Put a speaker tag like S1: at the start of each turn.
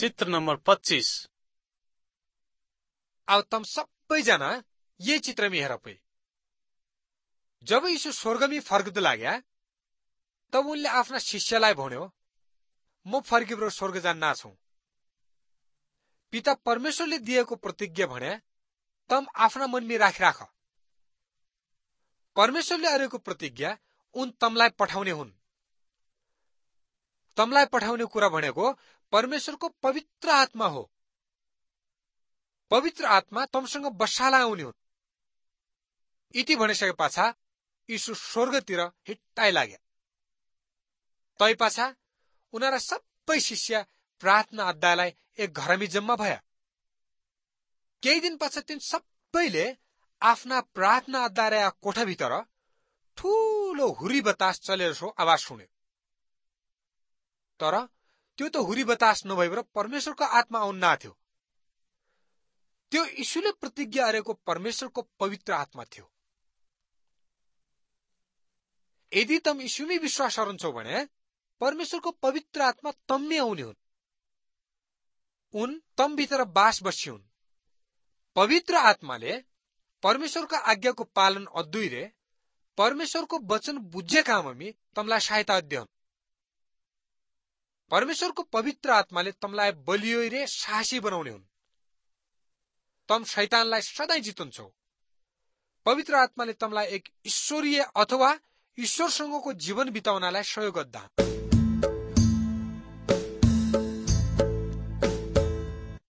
S1: चित्र नम्बर 25।
S2: अब तम सबैजना यही चित्रमी हेर पै। जब यीशु स्वर्गमी फर्कद लाग्या तब उनले आफ्ना शिष्यलाई भन्यो, म फर्किब्रो स्वर्ग जान्ना छु। पिता परमेश्वरले दिएको प्रतिज्ञा भने तम आफ्ना मनमी राख। परमेश्वरले अरेको प्रतिज्ञा उन तमलाई पठाउने हुन्। तमलाई पठाउने कुरा भनेको परमेश्वरको पवित्र आत्मा हो। पवित्र आत्मा तमसँग बसाला आउने हुन्। यति भनिसके पाछा यीशु स्वर्गतिर हिट्टाइ लाग्या। तै पाछा उनीहरा सबै शिष्य प्रार्थना अड्डालाई एक घरमी जम्मा भया। केही दिन पाछा तिन सबैले आफ्ना प्रार्थना अड्डा र कोठाभित्र ठूलो हुरी बतास चलेर सो आवाज सुन्यो। तर त्यो त हुरी बतास नभएर परमेश्वरको आत्मा आउन्न थियो। त्यो यीशुले प्रतिज्ञा गरेको परमेश्वरको पवित्र आत्मा थियो। यदि तम यीशुमै विश्वास गर्छौ भने परमेश्वरको पवित्र आत्मा तममै आउने हुन्। उन तमभित्र बास बस्छिन्। पवित्र आत्माले परमेश्वरको आज्ञाको पालन अद्दुइरे परमेश्वरको वचन बुझे काममी तमलाई सहायता अध्ययन। परमेश्वरको पवित्र आत्माले तमलाई बलियो रे साहसी बनाउने हुन्। तम शैतानलाई सधैँ जितन्छौ। पवित्र आत्माले तमलाई एक ईश्वरीय अथवा ईश्वरसँगको जीवन बिताउनलाई सहयोग गर्दा।